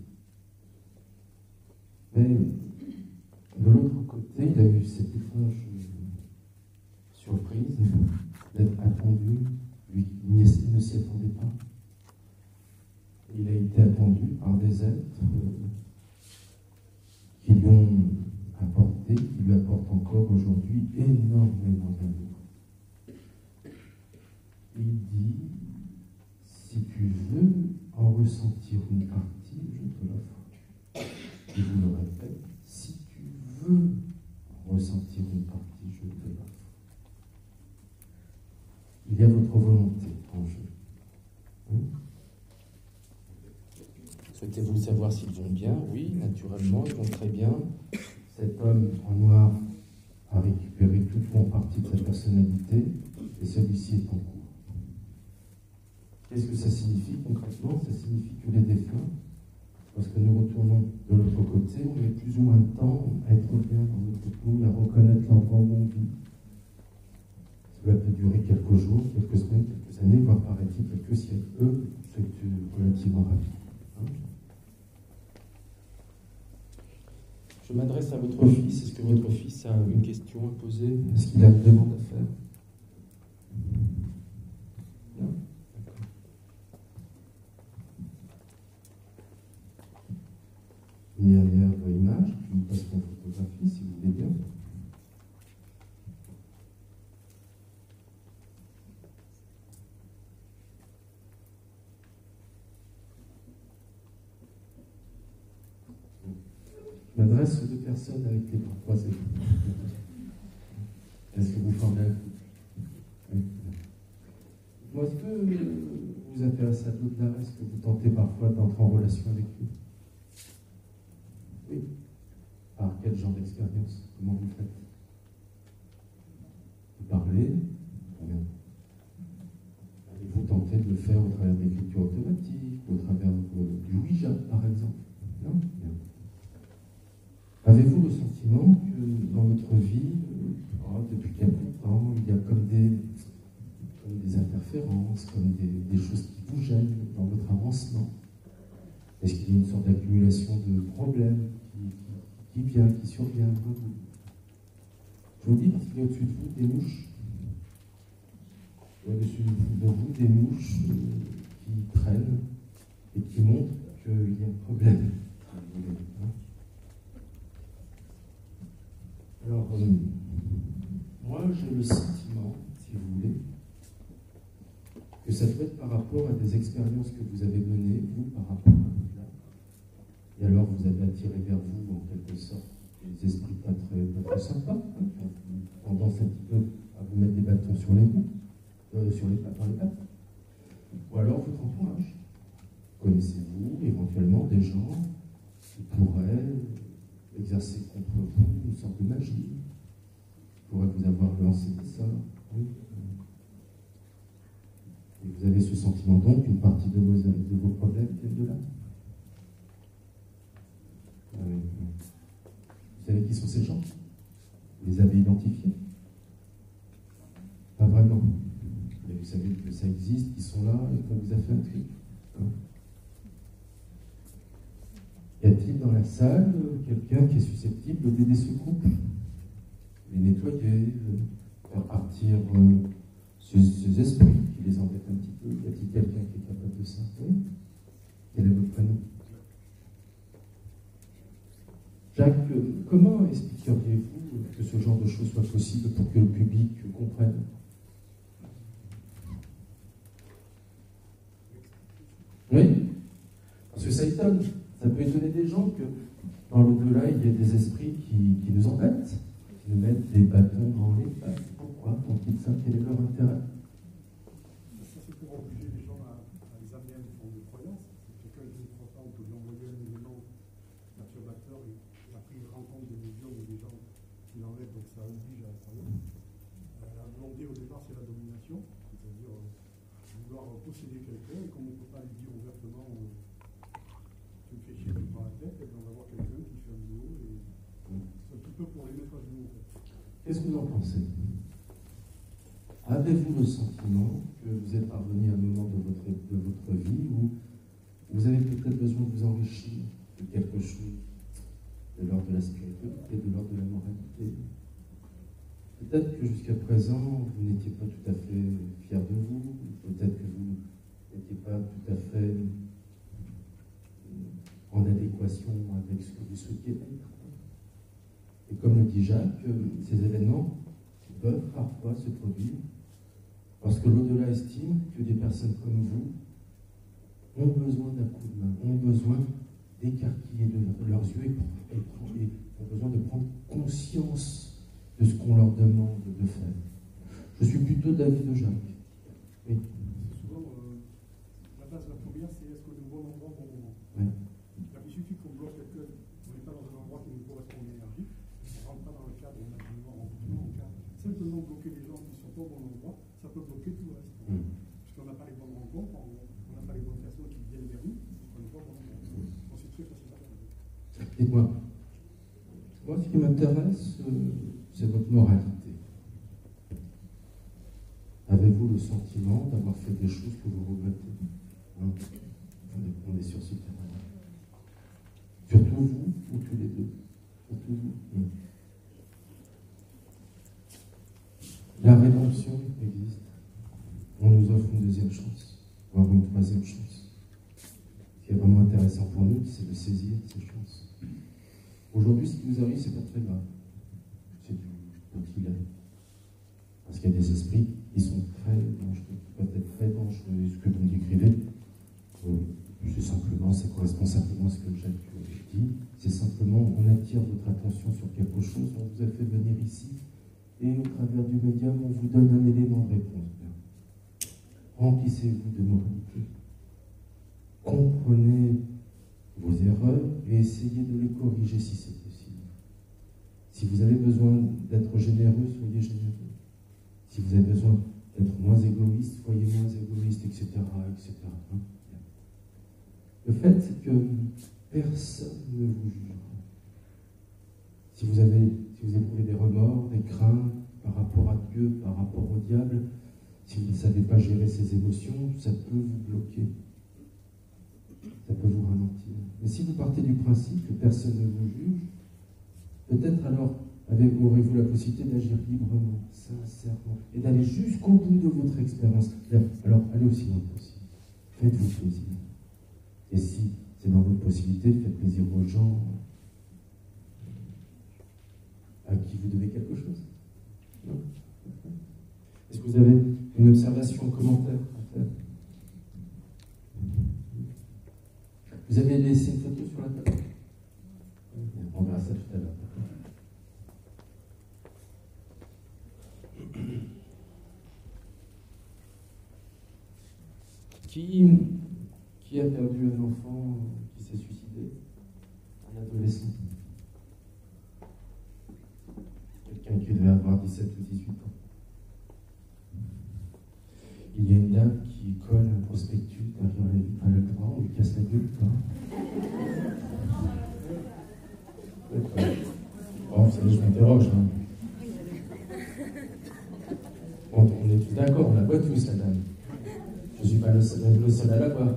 Mais de l'autre côté, il a eu cette étrange surprise d'être attendu, lui il ne s'y attendait pas. Il a été attendu par des êtres euh, qui lui ont apporté, qui lui apportent encore aujourd'hui énormément d'amour. Il dit, si tu veux en ressentir une partie, je te l'offre. Je vous le répète, si tu veux en ressentir une partie, je te l'offre. Il y a votre volonté en jeu. Hein? Souhaitez-vous savoir s'ils vont bien? Oui, naturellement, ils vont très bien. Cet homme en noir a récupéré toute ou en partie de sa personnalité et celui-ci est en cours. Qu'est-ce que ça signifie concrètement? Ça signifie que les défunts, lorsque nous retournons de l'autre côté, on met plus ou moins de temps à être bien dans notre peau et à reconnaître l'endroit où on vit. Cela peut durer quelques jours, quelques semaines, quelques années, voire paraît-il quelques siècles. Eux, c'est relativement rapide. Hein? Je m'adresse à votre fils. Est-ce que votre fils a une question à poser? Est-ce qu'il a une demande à faire? Non? D'accord. Une dernière image, puis nous passerons en photographie, si vous voulez bien. Je m'adresse aux deux personnes avec les bras croisés. Est-ce que vous formez un couple? Oui. Moi, est-ce que vous vous intéressez à d'autres là? Est-ce que vous tentez parfois d'entrer en relation avec lui? Oui. Par quel genre d'expérience? Comment vous faites? Vous parlez? Bien. Allez-vous tenter de le faire au travers de l'écriture automatique, au travers du Ouija, par exemple? Non? Bien. Avez-vous le sentiment que dans votre vie, oh, depuis quelque temps, il y a comme des, comme des interférences, comme des, des choses qui vous gênent dans votre avancement? Est-ce qu'il y a une sorte d'accumulation de problèmes qui, qui, qui vient, qui survient? Je vous dis parce qu'il y a au-dessus de vous des mouches. Il y a au-dessus de vous des mouches qui traînent et qui montrent qu'il y a un problème. Alors, euh, moi, j'ai le sentiment, si vous voulez, que ça peut être par rapport à des expériences que vous avez menées, vous, par rapport à là. Et alors, vous avez attiré vers vous, en quelque sorte, des esprits pas très, pas très sympas, hein, qui ont tendance un petit peu à vous mettre des bâtons sur les roues, euh, sur les pattes, dans les pattes. Ou alors, votre entourage. Connaissez-vous éventuellement des gens qui pourraient exercer contre vous une sorte de magie, qui pourrait vous avoir lancé des sorts. Oui. Et vous avez ce sentiment donc qu'une partie de vos, de vos problèmes viennent de là. Euh, vous savez qui sont ces gens? Vous les avez identifiés? Pas vraiment. Mais vous savez que ça existe, qu'ils sont là et qu'on vous a fait un truc. Hein? Y a-t-il dans la salle euh, quelqu'un qui est susceptible d'aider ce couple? Les nettoyer, euh, faire partir euh, ces, ces esprits qui les embêtent un petit peu. Y a-t-il quelqu'un qui est capable de ça? Oui. Quel est votre prénom? Jacques, euh, comment expliqueriez-vous que ce genre de choses soit possible pour que le public comprenne? Oui. Parce que ça étonne. Ça peut étonner des gens que dans l'au-delà, il y ait des esprits qui, qui nous embêtent, qui nous mettent des bâtons dans les pattes. Pourquoi font-ils ça? Quel est leur intérêt? Ça, c'est pour obliger les gens à, à les amener à une forme de croyance. Si quelqu'un qui ne croit pas, on peut lui envoyer un élément perturbateur et, et après il rencontre des médiums ou des gens qui l'enlèvent, donc ça oblige à la croyance. Euh, la volonté au départ, c'est la domination, c'est-à-dire euh, vouloir posséder quelqu'un, et comme on ne peut pas lui dire ouvertement euh, tu me fais chier, tu me prends la tête, et bien on va voir quelqu'un qui fait un boulot, et c'est un petit peu pour les mettre à genoux en fait. Qu'est-ce que vous en pensez? avez-vous le sentiment que vous êtes parvenu à un moment de votre, de votre vie où vous avez peut-être besoin de vous enrichir de quelque chose de l'ordre de la spiritualité, de l'ordre de la moralité? Peut-être que jusqu'à présent, vous n'étiez pas tout à fait fier de vous, peut-être que vous n'étiez pas tout à fait en adéquation avec ce que vous souhaitiez être. Et comme le dit Jacques, ces événements peuvent parfois se produire parce que l'au-delà estime que des personnes comme vous ont besoin d'un coup de main, ont besoin d'écarquiller de leurs yeux et, et ont besoin de prendre conscience de ce qu'on leur demande de faire. Je suis plutôt d'avis de Jacques. Oui. Souvent, euh, la base la première, c'est est-ce qu'on est au bon endroit au bon moment. Oui. Il suffit qu'on bloque quelqu'un, on n'est pas dans un endroit qui nous correspond en énergie, on ne rentre pas dans le cadre, on a du noir en bouton, en cadre. Simplement bloquer les gens qui ne sont pas au bon endroit, ça peut bloquer tout le reste. Mmh. Puisqu'on n'a pas les bonnes rencontres, on n'a pas les bonnes personnes qui viennent vers nous, on n'est pas au bon endroit. Donc c'est très facile à faire. Dites-moi, moi ce qui m'intéresse, euh, c'est votre moralité. Avez-vous le sentiment d'avoir fait des choses que vous regrettez, hein? On est sur ce terrain. Surtout vous, ou tous les deux. Surtout vous. Oui. La rédemption existe. On nous offre une deuxième chance, voire une troisième chance. Ce qui est vraiment intéressant pour nous, c'est de saisir ces chances. Aujourd'hui, ce qui nous arrive, c'est pas très grave. C'est du petit lait. Parce qu'il y a des esprits qui sont très dangereux, qui peuvent être très dangereux. Ce que vous me décrivez, euh, c'est simplement, ça correspond simplement à ce que Jacques dit. C'est simplement, on attire votre attention sur quelque chose, on vous a fait venir ici, et au travers du médium, on vous donne un élément de réponse. Remplissez-vous de moralité. Comprenez vos erreurs et essayez de les corriger si c'est possible. Si vous avez besoin d'être généreux, soyez généreux. Si vous avez besoin d'être moins égoïste, soyez moins égoïste, et cetera, et cetera. Le fait, c'est que personne ne vous jugera. Si vous avez, si vous éprouvez des remords, des craintes par rapport à Dieu, par rapport au diable, si vous ne savez pas gérer ces émotions, ça peut vous bloquer. Ça peut vous ralentir. Mais si vous partez du principe que personne ne vous juge, peut-être alors aurez-vous la possibilité d'agir librement, sincèrement, et d'aller jusqu'au bout de votre expérience. Alors, allez aussi loin possible. Faites-vous plaisir. Et si c'est dans votre possibilité, faites plaisir aux gens à qui vous devez quelque chose. Non ? Est-ce que vous avez une observation, un commentaire à faire ? Vous avez laissé une photo sur la table ? On verra ça tout à l'heure. Qui, qui a perdu un enfant qui s'est suicidé? Un adolescent. Quelqu'un qui devait avoir dix-sept ou dix-huit ans. Il y a une dame qui colle un prospectus derrière les vitres à l'écran, on lui casse la gueule, quoi. Bon, vous savez, je m'interroge. Hein. Bon, on est tous d'accord, on la voit tous, la dame. Je ne suis pas le seul, le seul à la voir.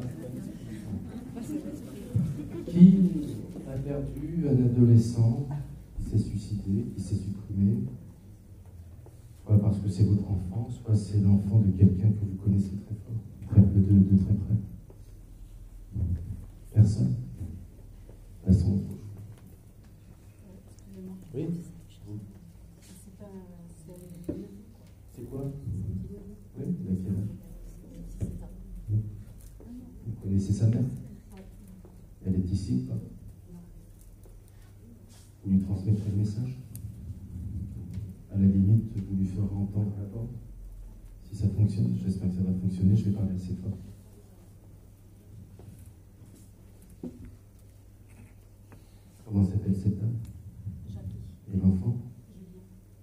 Qui a perdu un adolescent qui s'est suicidé, qui s'est supprimé, soit parce que c'est votre enfant, soit c'est l'enfant de quelqu'un que vous connaissez très fort, très peu de, de très près. Personne. Passons au prochain. Oui. C'est quoi? Oui, laquelle? Vous connaissez sa mère? Elle est ici ou pas? Vous lui transmettrez le message? À la limite, vous lui ferez entendre la porte. Si ça fonctionne, j'espère que ça va fonctionner, je vais parler assez fort. Comment s'appelle cette dame? Jackie. Et l'enfant? Julien.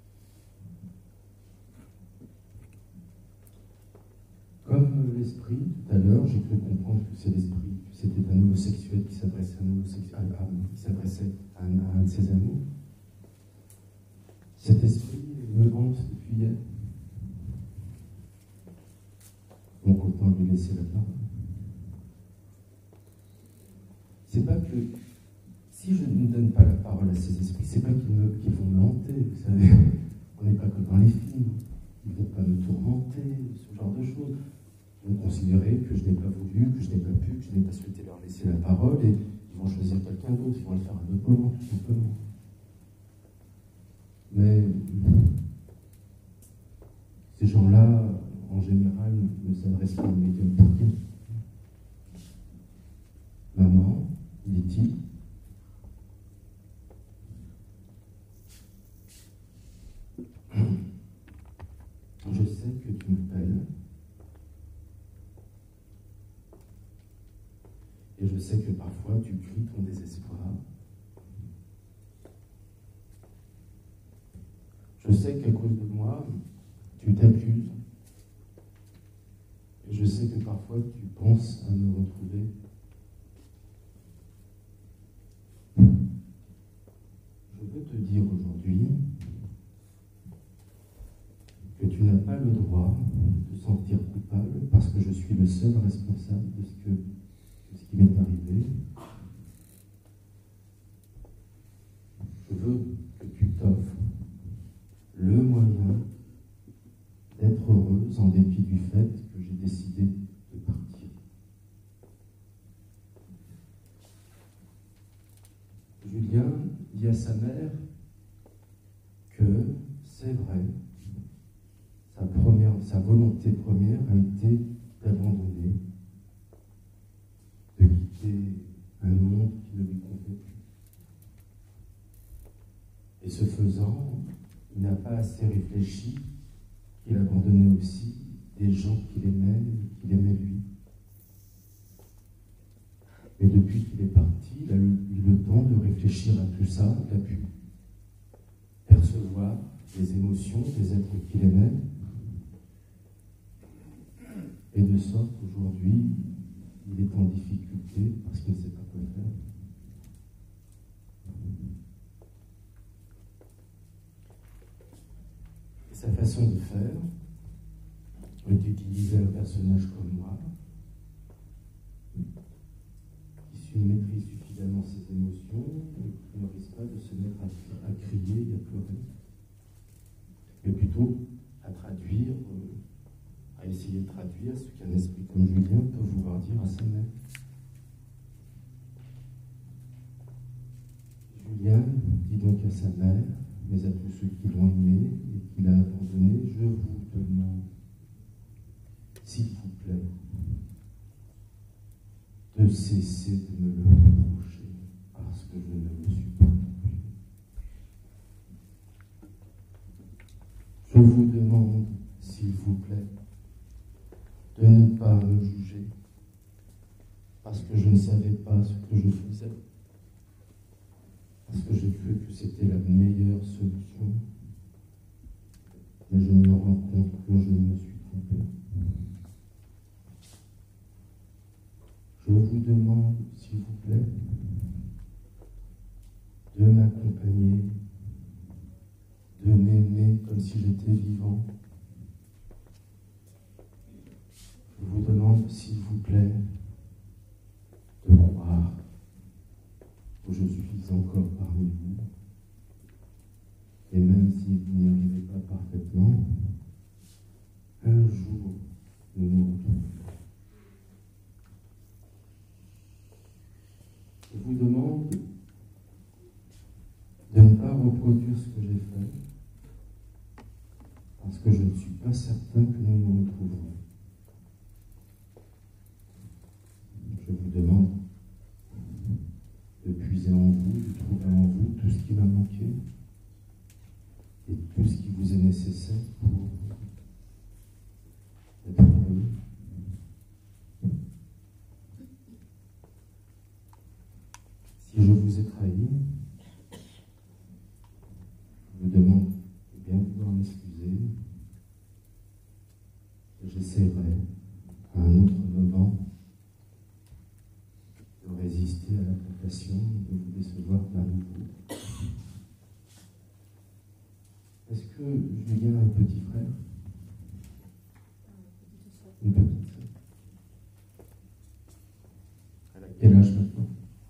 Comme l'esprit, tout à l'heure, j'ai cru comprendre que c'est l'esprit, que c'était un homosexuel qui s'adressait à un homosexuel, à, à, qui s'adressait à un, à un de ses amours. Cet esprit me hante depuis hier. Donc autant lui laisser la parole. C'est pas que si je ne donne pas la parole à ces esprits, c'est pas qu'ils, me, qu'ils vont me hanter, vous savez. On n'est pas que dans les films. Ils ne vont pas me tourmenter, ce genre de choses. Ils vont considérer que je n'ai pas voulu, que je n'ai pas pu, que je n'ai pas souhaité leur laisser la parole, et ils vont choisir quelqu'un d'autre, ils vont le faire à un autre moment, tout simplement. Mais ces gens-là, en général, ne s'adressent pas au médium pour rien. Maman, dit-il, je sais que tu m'appelles et je sais que parfois tu cries ton désespoir. Je sais qu'à cause de moi, tu t'accuses et je sais que parfois tu penses à me retrouver. Je veux te dire aujourd'hui que tu n'as pas le droit de te sentir coupable parce que je suis le seul responsable de ce, que, de ce qui m'est arrivé. Je veux que tu t'offres le moyen d'être heureuse en dépit du fait que j'ai décidé de partir. Julien dit à sa mère que c'est vrai, sa, première, sa volonté première a été d'abandonner, de quitter un monde qui ne lui convenait plus. Et ce faisant, il n'a pas assez réfléchi qu'il abandonnait aussi des gens qu'il aimait et qu'il aimait lui. Mais depuis qu'il est parti, il a eu le temps de réfléchir à tout ça, il a pu percevoir les émotions des êtres qu'il aimait, et de sorte qu'aujourd'hui, il est en difficulté parce qu'il ne sait pas quoi faire. Et sa façon de faire est d'utiliser un personnage comme moi, qui maîtrise suffisamment ses émotions et qui ne risque pas de se mettre à, à crier et à pleurer, mais plutôt à traduire, euh, à essayer de traduire ce qu'un esprit comme Julien peut vouloir dire à sa mère. Julien dit donc à sa mère, mais à tous ceux qui l'ont aimé et qui l'a abandonné, je vous demande, s'il vous plaît, de cesser de me le reprocher parce que je ne me suis pas trompé. Je vous demande, s'il vous plaît, de ne pas me juger parce que je ne savais pas ce que je faisais, parce que j'ai cru que c'était la meilleure solution, mais je me rends compte que je me suis trompé. Je vous demande, s'il vous plaît, de m'accompagner, de m'aimer comme si j'étais vivant. Je vous demande, s'il vous plaît, de croire que je suis encore parmi vous. Et même si vous n'y arrivez pas parfaitement, un jour, nous nous retrouverons. Je vous demande de ne pas reproduire ce que j'ai fait, parce que je ne suis pas certain que nous nous retrouverons. Je vous demande de puiser en vous, de trouver en vous tout ce qui m'a manqué et tout ce qui vous est nécessaire pour être heureux. Si je vous ai trahi, je vous demande de bien vouloir m'excuser. J'essaierai à un autre moment de résister à la tentation de vous décevoir à nouveau. Est-ce que Julien a un petit frère? Une petite sœur? Elle a quel âge maintenant?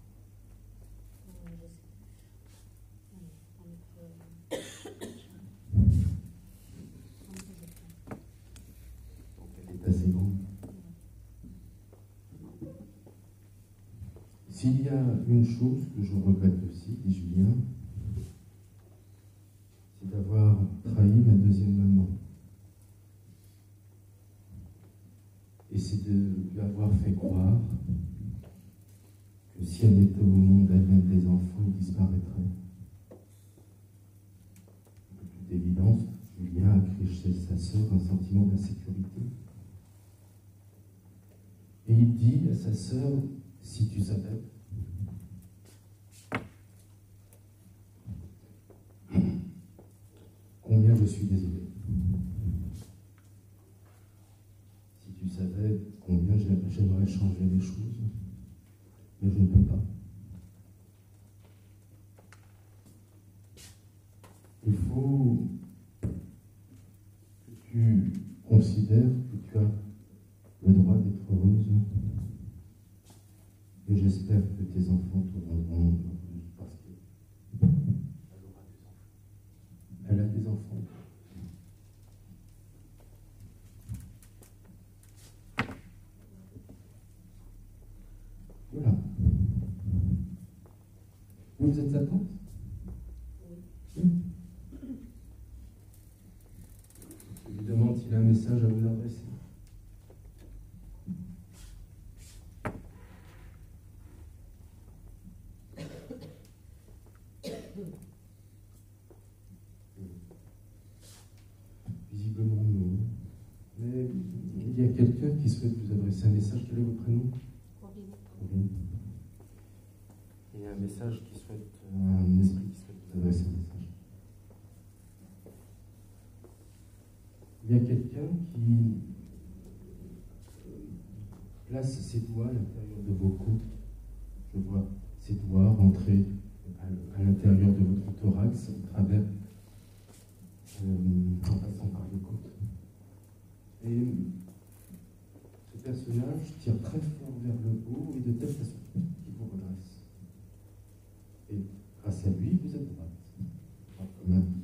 Donc elle est assez grande. S'il y a une chose que je regrette aussi, dit Julien, c'est d'avoir trahi ma deuxième maman. Et c'est de lui avoir fait croire que si elle était au monde, elle-même des enfants, ils disparaîtraient. De toute évidence, Julien a créé chez sa sœur un sentiment d'insécurité. Et il dit à sa sœur, si tu savais, combien je suis désolé. Si tu savais combien j'aimerais changer les choses, mais je ne peux pas. Il faut que tu considères que tu as le droit d'être heureuse, et j'espère que tes enfants te rendront heureuse parce qu'elle aura des enfants. Elle a des enfants. Voilà. Vous, vous êtes sa tante? Oui. Je lui demande s'il a un message à vous adresser. Visiblement non. Mais il y a quelqu'un qui souhaite vous adresser un message. Quel est votre prénom? Corinne. Il y a un message qui souhaite, un esprit qui souhaite vous adresser un message. Il y a quelqu'un qui place ses doigts à l'intérieur de vos côtes. Je vois ses doigts rentrer à l'intérieur de votre thorax, au travers, euh, en passant par les côtes. Et ce personnage tire très fort vers le haut et de telle façon qu'il vous redresse. Et grâce à lui, vous êtes droite. Comme un.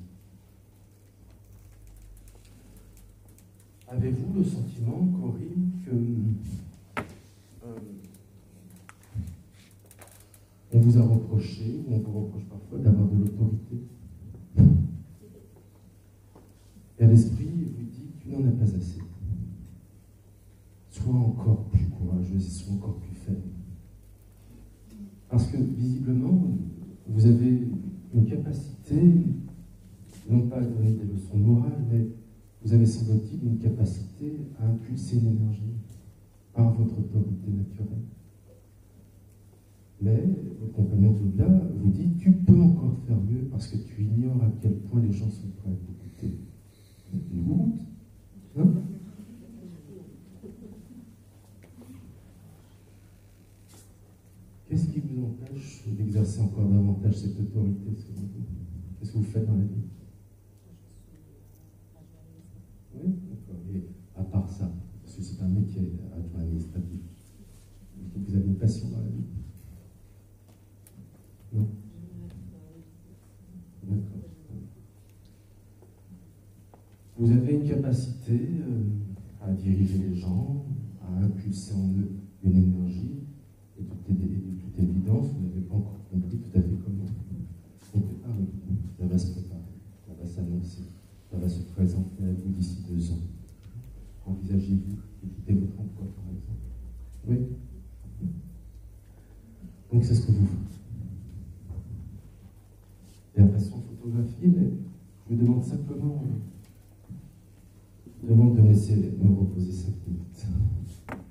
Avez-vous le sentiment, Corinne, que euh, on vous a reproché, ou on vous reproche parfois d'avoir de l'autorité? Et à l'esprit, vous dit, tu n'en as pas assez. Sois encore plus courageuse et sois encore plus faible. Parce que, visiblement, vous avez une capacité, non pas à donner des leçons morales, mais vous avez semble-t-il une capacité à impulser l'énergie par votre autorité naturelle. Mais votre compagnon d'au-delà vous dit, tu peux encore faire mieux parce que tu ignores à quel point les gens sont prêts à t'écouter. Vous êtes une honte, hein? Qu'est-ce qui vous empêche d'exercer encore davantage cette autorité, selon vous? Qu'est-ce que vous faites dans la vie? Oui, d'accord. Et à part ça, parce que c'est un métier adjoint administratif, vous avez une passion dans la vie? Non? D'accord. Vous avez une capacité euh, à diriger les gens, à impulser en eux une énergie, et de toute, de toute évidence, vous n'avez pas encore compris tout à fait comment. On prépare, ça va se préparer, ça va s'annoncer, ça va se présenter à vous d'ici deux ans. Envisagez-vous de quitter votre emploi, par exemple? Oui? Donc c'est ce que vous faites. Et la passion photographie, mais je vous demande simplement, je vous demande de me laisser me reposer cinq minutes.